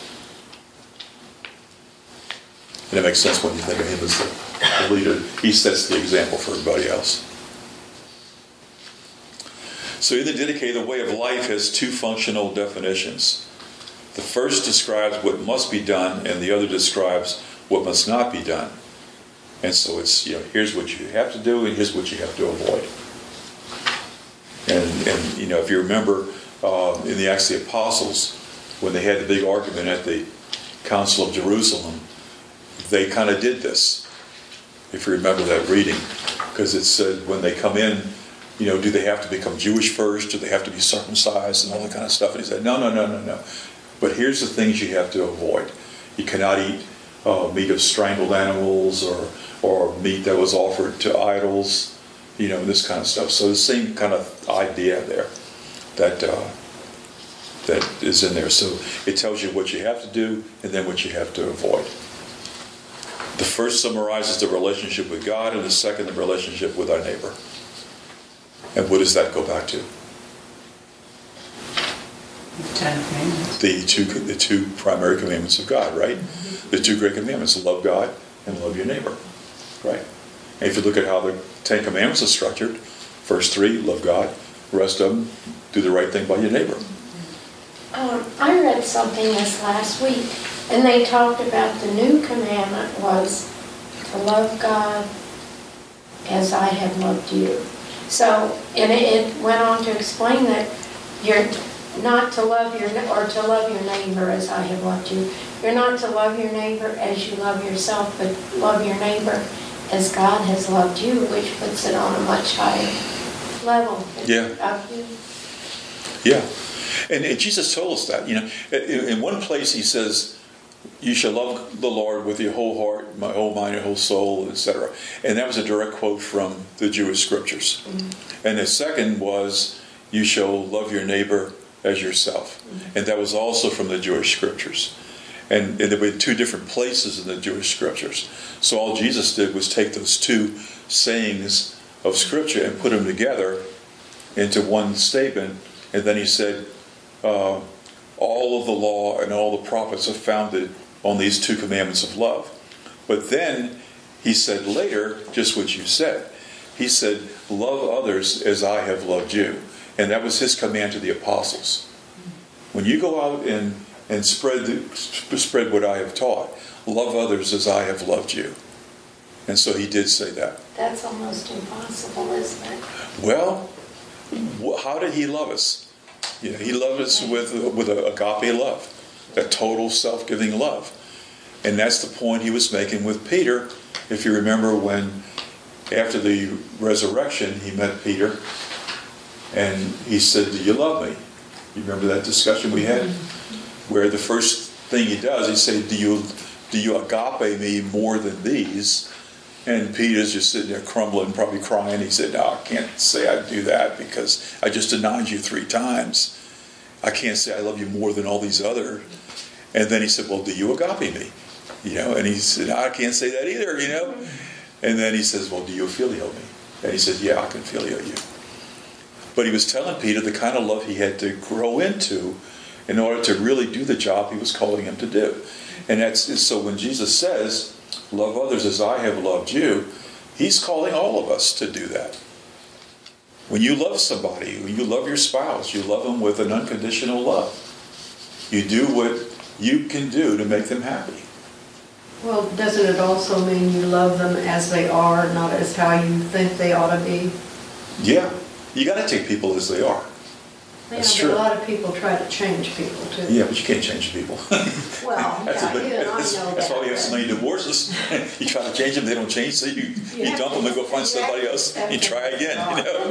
And it makes sense when you think of him as the, the leader. He sets the example for everybody else. So in the Didache, the way of life has two functional definitions. The first describes what must be done, and the other describes what must not be done. And so it's, you know, here's what you have to do, and here's what you have to avoid. And, and you know, if you remember uh, in the Acts of the Apostles, when they had the big argument at the Council of Jerusalem, they kind of did this, if you remember that reading. Because it said when they come in, you know, do they have to become Jewish first? Do they have to be circumcised and all that kind of stuff? And he said, no, no, no, no, no. But here's the things you have to avoid. You cannot eat uh, meat of strangled animals, or or meat that was offered to idols, you know, this kind of stuff. So the same kind of idea there that uh, that is in there. So it tells you what you have to do and then what you have to avoid. The first summarizes the relationship with God, and the second the relationship with our neighbor. And what does that go back to? Ten Commandments. The two, the two primary commandments of God, right? Mm-hmm. The two great commandments: love God and love your neighbor, right? And if you look at how the Ten Commandments are structured, first three, love God; the rest of them, do the right thing by your neighbor. Um, I read something this last week, and they talked about the new commandment was to love God as I have loved you. So, and it, it went on to explain that you're not to love your, or to love your neighbor as I have loved you. You're not to love your neighbor as you love yourself, but love your neighbor as God has loved you, which puts it on a much higher level. Yeah. Of you. Yeah. And, and Jesus told us that. You know, in, in one place he says, you shall love the Lord with your whole heart, my whole mind, your whole soul, et cetera. And that was a direct quote from the Jewish scriptures. Mm-hmm. And the second was, you shall love your neighbor as yourself. Mm-hmm. And that was also from the Jewish scriptures. And, and there were two different places in the Jewish scriptures. So all Jesus did was take those two sayings of scripture and put them together into one statement. And then he said, uh, all of the law and all the prophets are founded on these two commandments of love. But then he said later, just what you said. He said, love others as I have loved you. And that was his command to the apostles. When you go out and, and spread, the, spread what I have taught, love others as I have loved you. And so he did say that. That's almost impossible, isn't it? Well, how did he love us? You know, he loved us with with a agape love, a total self-giving love. And that's the point he was making with Peter. If you remember when, after the resurrection, he met Peter, and he said, do you love me? You remember that discussion we had? Where the first thing he does, he said, do you, do you agape me more than these? And Peter's just sitting there crumbling, probably crying. He said, no, I can't say I do that because I just denied you three times. I can't say I love you more than all these other. And then he said, well, do you agape me? You know, and he said, no, I can't say that either, you know. And then he says, well, do you phileo me? And he said, yeah, I can phileo you. But he was telling Peter the kind of love he had to grow into in order to really do the job he was calling him to do. And that's so when Jesus says, love others as I have loved you, he's calling all of us to do that. When you love somebody, when you love your spouse, you love them with an unconditional love. You do what you can do to make them happy. Well, doesn't it also mean you love them as they are, not as how you think they ought to be? Yeah. You got to take people as they are. Yeah, That's but true. a lot of people try to change people too. Yeah, but you can't change people. Well, That's yeah, a big, even I know that's, that. that's why we have so many divorces. You try to change them, they don't change, so you, Yeah. you dump them and go find somebody else. That's You try again, you know.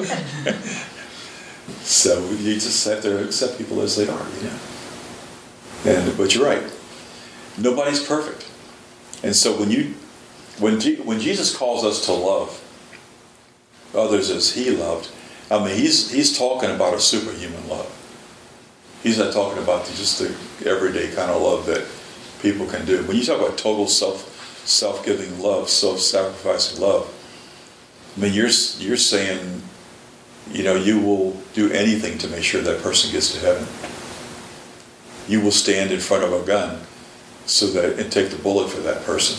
So you just have to accept people as they are, you know. And but you're right. Nobody's perfect. And so when you when G, when Jesus calls us to love others as he loved, I mean he's he's talking about a superhuman love. He's not talking about the, just the everyday kind of love that people can do. When you talk about total self self-giving love, self-sacrificing love, I mean you're you're saying you know, you will do anything to make sure that person gets to heaven. You will stand in front of a gun so that and take the bullet for that person.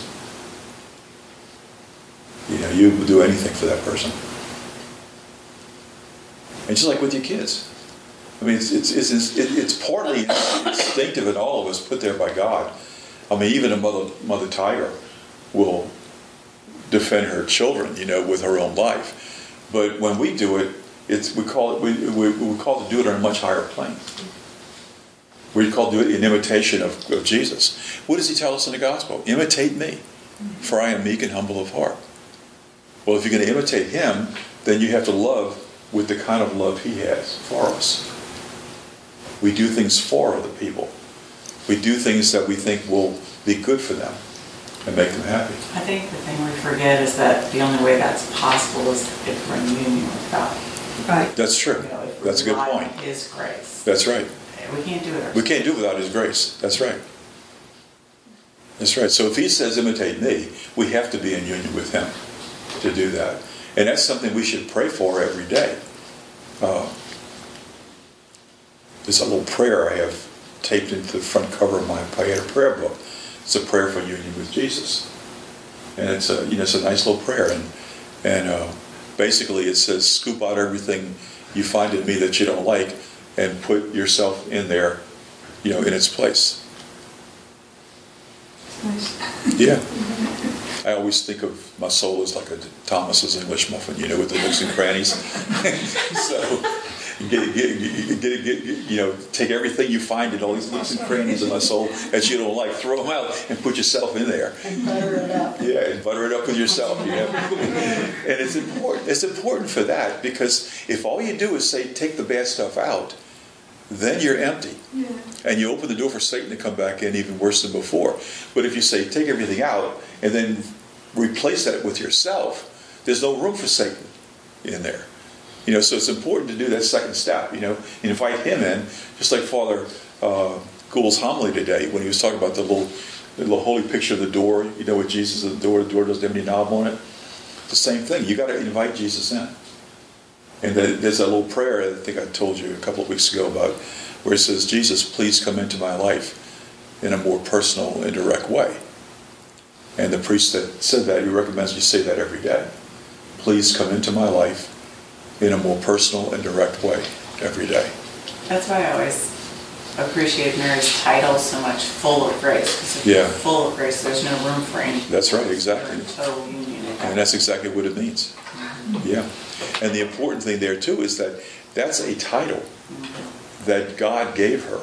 You know, you will do anything for that person. And just like with your kids. I mean, it's it's it's, it's partly instinctive in all of us, put there by God. I mean, even a mother mother tiger will defend her children, you know, with her own life. But when we do it, it's we call it we we, we call it to do it on a much higher plane. We call it do it in imitation of, of Jesus. What does he tell us in the gospel? Imitate me, for I am meek and humble of heart. Well, if you're going to imitate him, then you have to love with the kind of love he has for us. We do things for other people. We do things that we think will be good for them and make them happy. I think the thing we forget is that the only way that's possible is if we're in union with God. Right. That's true. You know, if That's a good rely point. on His grace. That's right. We can't do it ourselves. We can't do it without his grace. That's right. That's right. So if he says imitate me, we have to be in union with him to do that. And that's something we should pray for every day. Uh, there's a little prayer I have taped into the front cover of my Pieta prayer book. It's a prayer for union with Jesus. And it's a, you know, it's a nice little prayer. And, and uh, basically it says, scoop out everything you find in me that you don't like and put yourself in there, you know, in its place. Nice. Yeah. I always think of my soul as like a Thomas's English muffin, you know, with the nooks and crannies. So, get, get, get, get, get, you know, take everything you find in all these nooks and crannies in my soul that you don't like, throw them out and put yourself in there. And butter it up. Yeah, and butter it up with yourself, you know. And it's important. It's important for that, because if all you do is say, take the bad stuff out, then you're empty. Yeah. And you open the door for Satan to come back in even worse than before. But if you say, take everything out and then replace that with yourself, there's no room for Satan in there. You know, so it's important to do that second step, you know, and invite him in, just like Father uh, Gould's homily today when he was talking about the little, the little holy picture of the door, you know, with Jesus at the door, the door doesn't have any knob on it. The same thing. You got to invite Jesus in. And there's a little prayer I think I told you a couple of weeks ago about where it says, Jesus, please come into my life in a more personal and direct way. And the priest that said that, he recommends you say that every day. Please come into my life in a more personal and direct way every day. That's why I always appreciate Mary's title so much, full of grace. Because if Yeah. you're full of grace, there's no room for anything. That's right, exactly. You're in total union with God. And that's exactly what it means. Yeah. And the important thing there too is that that's a title that God gave her.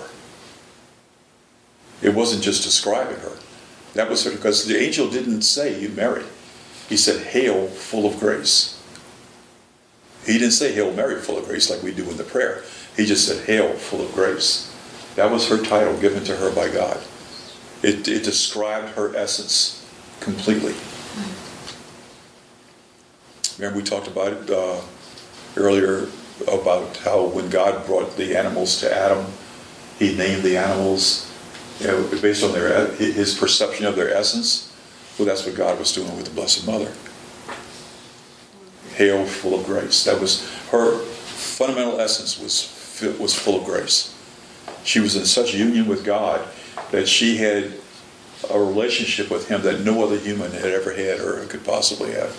It wasn't just describing her. That was her, because the angel didn't say, you Mary. He said, Hail, full of grace. He didn't say, Hail Mary, full of grace, like we do in the prayer. He just said, Hail, full of grace. That was her title given to her by God. It, it described her essence completely. Remember we talked about it uh, earlier about how when God brought the animals to Adam, he named the animals, you know, based on their his perception of their essence. Well, that's what God was doing with the Blessed Mother. Hail, full of grace. That was her fundamental essence, was was full of grace. She was in such union with God that she had a relationship with him that no other human had ever had or could possibly have.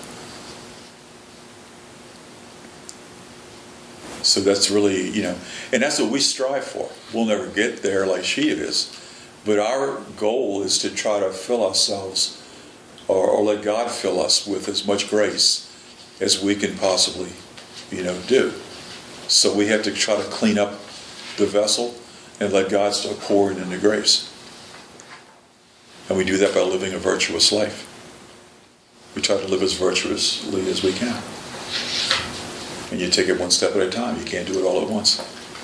So that's really, you know, and that's what we strive for. We'll never get there like she is. But our goal is to try to fill ourselves, or, or let God fill us with as much grace as we can possibly, you know, do. So we have to try to clean up the vessel and let God start pouring in the grace. And we do that by living a virtuous life. We try to live as virtuously as we can. And you take it one step at a time. You can't do it all at once.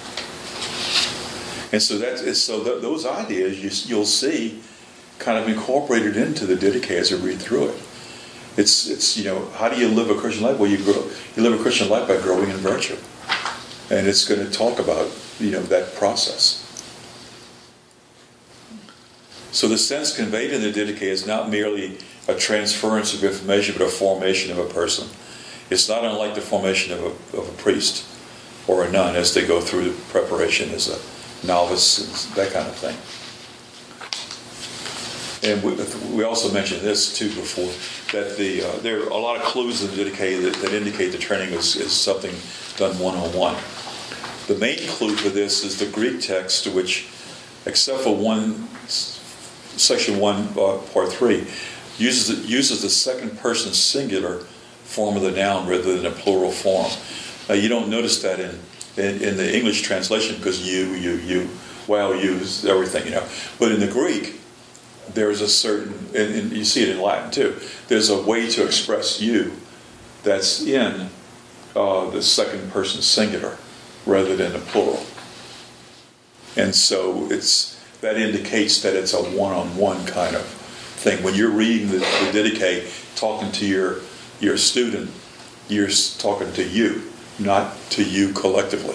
And so that is so th- those ideas you, you'll see kind of incorporated into the Didache as you read through it. It's it's you know, how do you live a Christian life? Well, you grow you live a Christian life by growing in virtue, and it's going to talk about, you know, that process. So the sense conveyed in the Didache is not merely a transference of information, but a formation of a person. It's not unlike the formation of a, of a priest. or a nun as they go through the preparation as a novice, and that kind of thing. And we, we also mentioned this too before, that the uh, there are a lot of clues in the Didache that, that indicate the training is, is something done one-on-one. The main clue for this is the Greek text, which, except for one, section one, uh, part three, uses uses the second person singular form of the noun rather than a plural form. Now you don't notice that in in, in the English translation because you, you, you, well, you is everything, you know. But in the Greek, there's a certain, and, and you see it in Latin too, there's a way to express you that's in uh, the second person singular rather than a plural. And so it's that indicates that it's a one-on-one kind of thing. When you're reading the, the Didache, talking to your your student, you're talking to you, not to you collectively.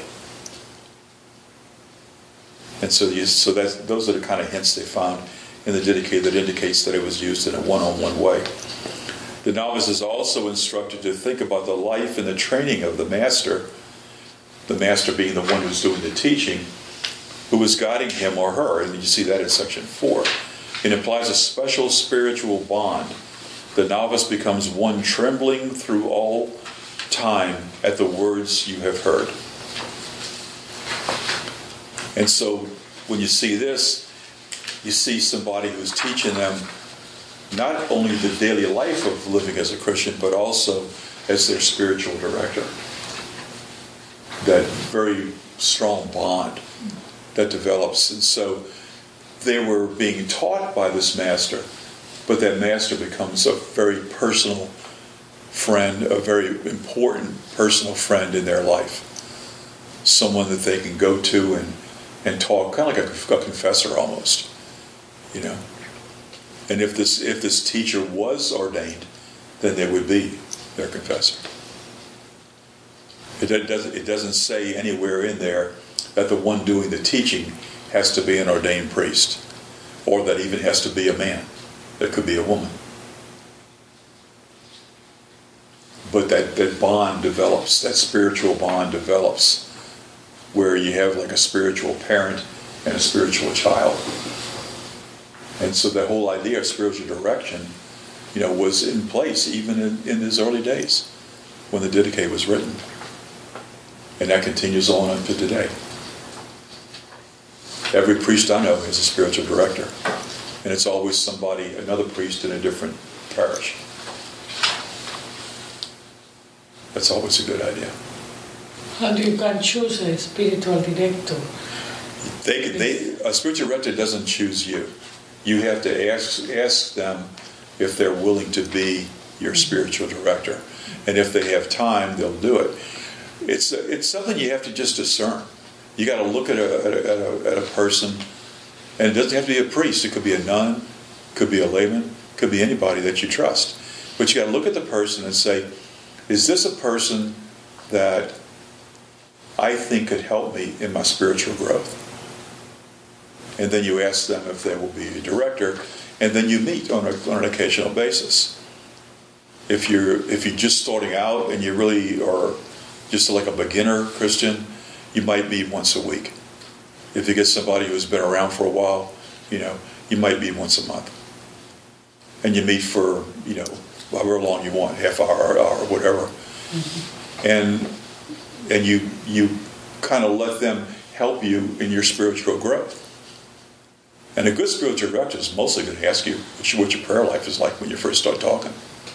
And so, you, so that's, those are the kind of hints they found in the Didache that indicates that it was used in a one-on-one way. The novice is also instructed to think about the life and the training of the master, the master being the one who's doing the teaching, who is guiding him or her, and you see that in section four. It implies a special spiritual bond. The novice becomes one trembling through all time at the words you have heard. And so when you see this, you see somebody who's teaching them not only the daily life of living as a Christian, but also as their spiritual director. That very strong bond that develops. And so they were being taught by this master, but that master becomes a very personal friend, a very important personal friend in their life. Someone that they can go to and, and talk, kind of like a, a confessor almost, you know. And if this if this teacher was ordained, then they would be their confessor. It doesn't it doesn't say anywhere in there that the one doing the teaching has to be an ordained priest, or that even has to be a man. It could be a woman. But that, that bond develops, that spiritual bond develops, where you have like a spiritual parent and a spiritual child. And so the whole idea of spiritual direction, you know, was in place even in, in his early days when the Didache was written. And that continues on up to today. Every priest I know is a spiritual director. And it's always somebody, another priest in a different parish. That's always a good idea. And you can choose a spiritual director. They, they, a spiritual director doesn't choose you. You have to ask, ask them if they're willing to be your spiritual director. And if they have time, they'll do it. It's, it's something you have to just discern. You got to look at a, at a, at a, at a person. And it doesn't have to be a priest. It could be a nun, could be a layman, could be anybody that you trust. But you got to look at the person and say, is this a person that I think could help me in my spiritual growth? And then you ask them if they will be a director, and then you meet on, a, on an occasional basis. If you're if you're just starting out and you really are just like a beginner Christian, you might meet once a week. If you get somebody who's been around for a while, you know, you might meet once a month. And you meet for, you know, however long you want, half hour, hour, whatever. Mm-hmm. And and you you kind of let them help you in your spiritual growth. And a good spiritual director is mostly going to ask you what your prayer life is like when you first start talking.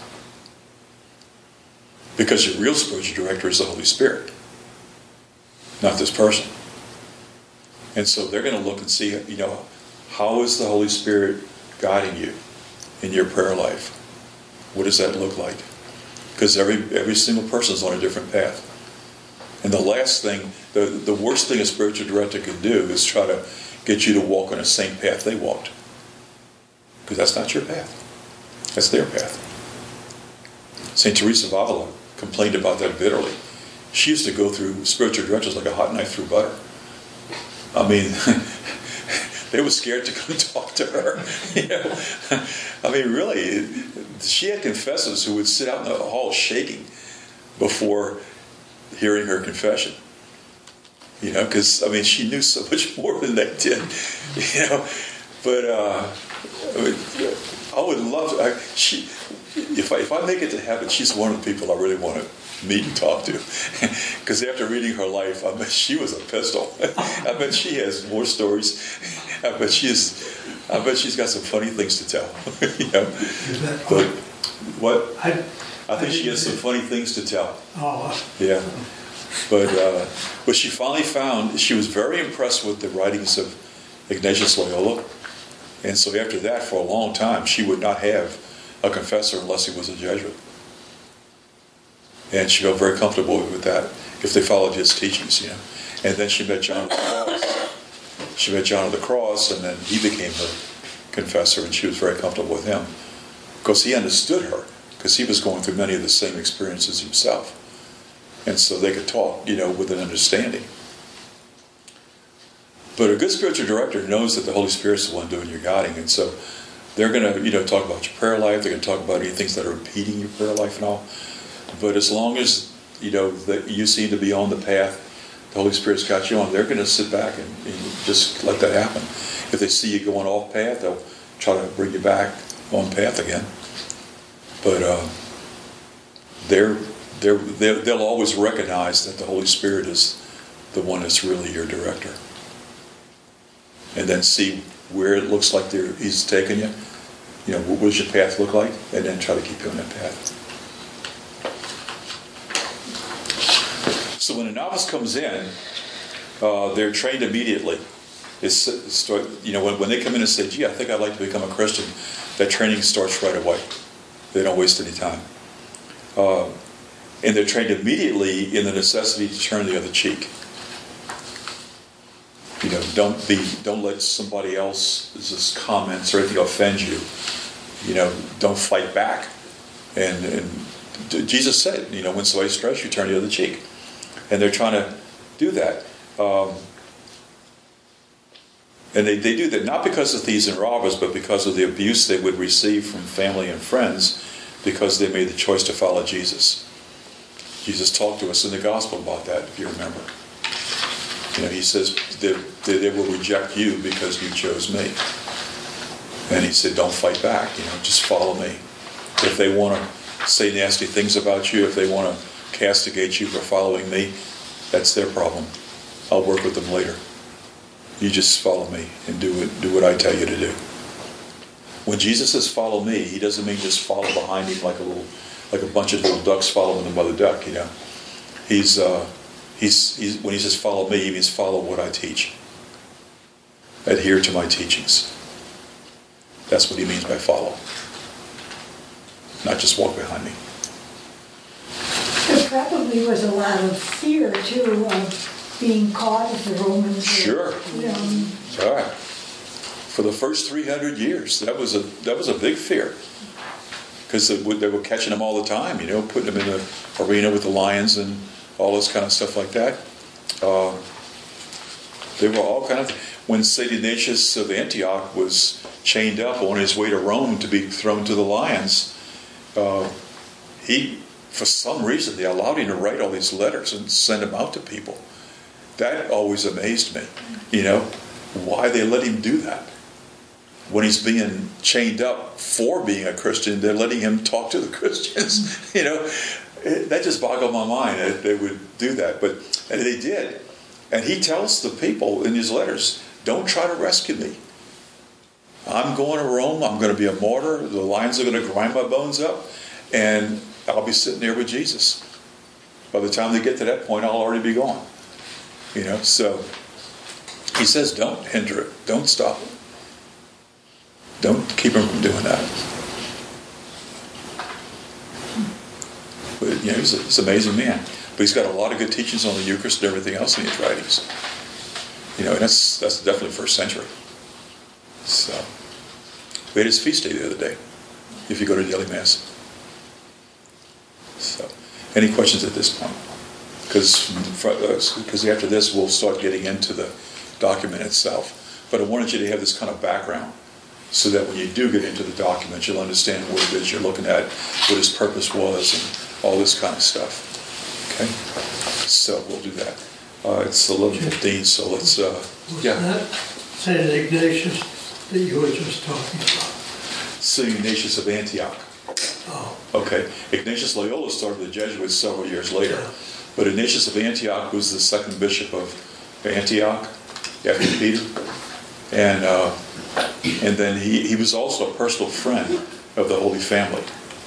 Because your real spiritual director is the Holy Spirit, not this person. And so they're going to look and see, you know, how is the Holy Spirit guiding you in your prayer life? What does that look like? Because every every single person is on a different path. And the last thing, the, the worst thing a spiritual director can do is try to get you to walk on the same path they walked. Because that's not your path. That's their path. Saint Teresa of Avila complained about that bitterly. She used to go through spiritual directors like a hot knife through butter. I mean, they were scared to come talk to her. You know? I mean, really, she had confessors who would sit out in the hall shaking before hearing her confession. You know, because, I mean, she knew so much more than they did. You know, but uh, I, mean, I would love to. I, she, if I if I make it to heaven, she's one of the people I really want to meet and talk to. Because after reading her life, I bet she was a pistol. I bet she has more stories. I bet she is. I bet she's got some funny things to tell. You know, but what? I, I think she has some funny things to tell. oh, Yeah, but uh, but she finally found. She was very impressed with the writings of Ignatius Loyola, and so after that, for a long time, she would not have a confessor unless he was a Jesuit, and she felt very comfortable with that if they followed his teachings. You know, and then she met John of the Cross. She met John of the Cross, and then he became her confessor, and she was very comfortable with him because he understood her, because he was going through many of the same experiences himself, and so they could talk, you know, with an understanding. But a good spiritual director knows that the Holy Spirit's the one doing your guiding, and so they're going to, you know, talk about your prayer life. They're going to talk about any things that are impeding your prayer life and all. But as long as, you know, that you seem to be on the path the Holy Spirit's got you on, they're going to sit back and, and just let that happen. If they see you going off path, they'll try to bring you back on path again. But uh, they're, they're, they're, they'll always recognize that the Holy Spirit is the one that's really your director. And then see where it looks like he's taking you. You know, what does your path look like? And then try to keep you on that path. So when a novice comes in, uh, they're trained immediately. It's, it's, you know, when, when they come in and say, gee, I think I'd like to become a Christian, that training starts right away. They don't waste any time. Uh, and they're trained immediately in the necessity to turn the other cheek. You know, don't be, don't let somebody else's comments or anything offend you. You know, don't fight back. And, and Jesus said, you know, when somebody strikes you, turn the other cheek. And they're trying to do that. Um, and they, they do that not because of thieves and robbers, but because of the abuse they would receive from family and friends because they made the choice to follow Jesus. Jesus talked to us in the gospel about that, if you remember. You know, he says they, they, they will reject you because you chose me. And he said, don't fight back, you know, just follow me. If they want to say nasty things about you, if they want to castigate you for following me, that's their problem. I'll work with them later. You just follow me and do it, do what I tell you to do. When Jesus says follow me, he doesn't mean just follow behind him like a little, like a bunch of little ducks following the mother duck. You know, he's uh, he's, he's when he says follow me, he means follow what I teach. Adhere to my teachings. That's what he means by follow. Not just walk behind me. There probably was a lot of fear, too, of being caught if the Romans were... Sure. You know, All right. For the first three hundred years, that was a that was a big fear. Because they, they were catching them all the time, you know, putting them in the arena with the lions and all this kind of stuff like that. Uh, they were all kind of... When Saint Ignatius of Antioch was chained up on his way to Rome to be thrown to the lions, uh, he... For some reason, they allowed him to write all these letters and send them out to people. That always amazed me. You know, why they let him do that? When he's being chained up for being a Christian, they're letting him talk to the Christians. You know, it, that just boggled my mind that they would do that. But and they did. And he tells the people in his letters, don't try to rescue me. I'm going to Rome. I'm going to be a martyr. The lions are going to grind my bones up. And I'll be sitting there with Jesus. By the time they get to that point, I'll already be gone. You know, so he says, don't hinder it. Don't stop it. Don't keep him from doing that. But, you know, he's, a, he's an amazing man. But he's got a lot of good teachings on the Eucharist and everything else in his writings. You know, and that's, that's definitely first century. So, we had his feast day the other day, if you go to daily Mass. So, any questions at this point? Because because after this, we'll start getting into the document itself. But I wanted you to have this kind of background so that when you do get into the document, you'll understand what it is you're looking at, what his purpose was, and all this kind of stuff. Okay? So we'll do that. Uh, it's eleven fifteen, so let's, uh, Was yeah. that Saint Ignatius that you were just talking about? Saint Ignatius of Antioch. Oh, Okay, Ignatius Loyola started the Jesuits several years later, Yeah. but Ignatius of Antioch was the second bishop of Antioch after Peter, and uh, and then he, he was also a personal friend of the Holy Family.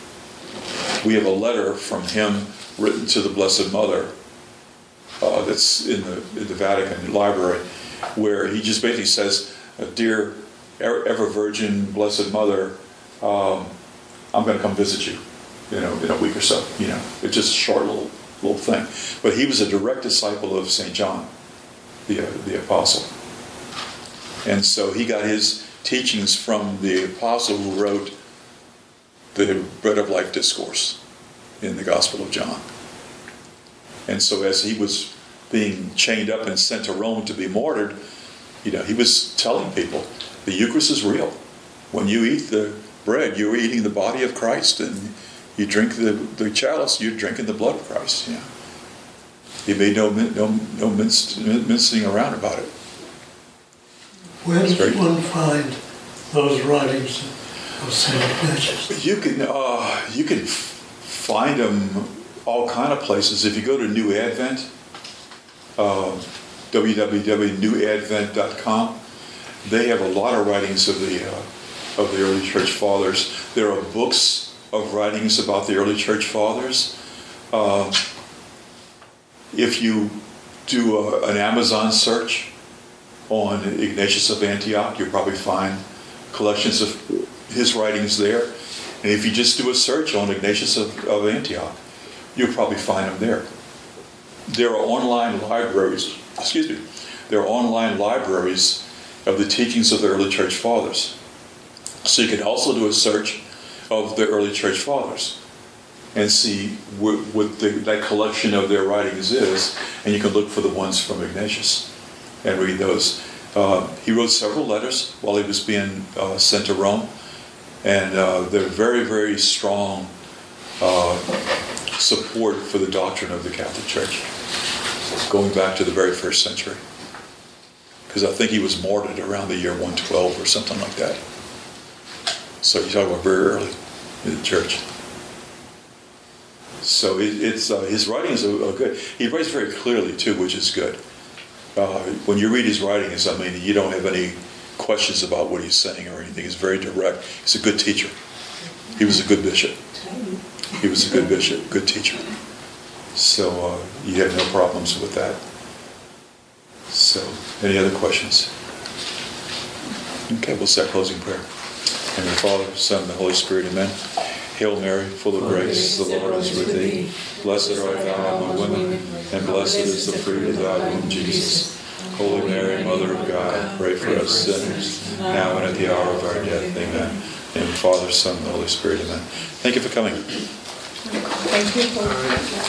We have a letter from him written to the Blessed Mother uh, that's in the in the Vatican Library, where he just basically says, "Dear ever Virgin Blessed Mother, um, I'm going to come visit you, you know, in a week or so." You know, it's just a short little little thing. But he was a direct disciple of Saint John, the uh, the apostle, and so he got his teachings from the apostle who wrote the Bread of Life discourse in the Gospel of John. And so as he was being chained up and sent to Rome to be martyred, you know, he was telling people, the Eucharist is real. When you eat the bread, you're eating the body of Christ, and you drink the, the chalice, you're drinking the blood of Christ. You know. He made no no no minc- mincing around about it. where does Very- one find those writings of Saint Ignatius? You can uh, you can f- find them all kind of places. If you go to New Advent, uh, w w w dot new advent dot com, they have a lot of writings of the uh, of the early church fathers. There are books of writings about the early church fathers. Uh, if you do a, an Amazon search on Ignatius of Antioch, you'll probably find collections of his writings there. And if you just do a search on Ignatius of, of Antioch, you'll probably find them there. There are online libraries, excuse me, there are online libraries of the teachings of the early church fathers. So you can also do a search of the early church fathers and see what, what the, that collection of their writings is, and you can look for the ones from Ignatius and read those. Uh, he wrote several letters while he was being uh, sent to Rome, and uh, they're very, very strong uh, support for the doctrine of the Catholic Church, going back to the very first century. Because I think he was martyred around the year one twelve or something like that. So you're talking about very early in the church. So it, it's uh, his writings are, are good. He writes very clearly too, which is good. Uh, when you read his writings, I mean, you don't have any questions about what he's saying or anything. He's very direct. He's a good teacher. He was a good bishop. He was a good bishop, good teacher. So uh, you have no problems with that. So, any other questions? Okay, we'll say closing prayer. In the Father, Son, and the Holy Spirit, amen. Hail Mary, full of grace, the Lord is with thee. Blessed art thou among women, and blessed is the fruit of thy womb, Jesus. Holy Mary, Mother of God, pray for us sinners, now and at the hour of our death, amen. In the Father, Son, and the Holy Spirit, amen. Thank you for coming. Thank you for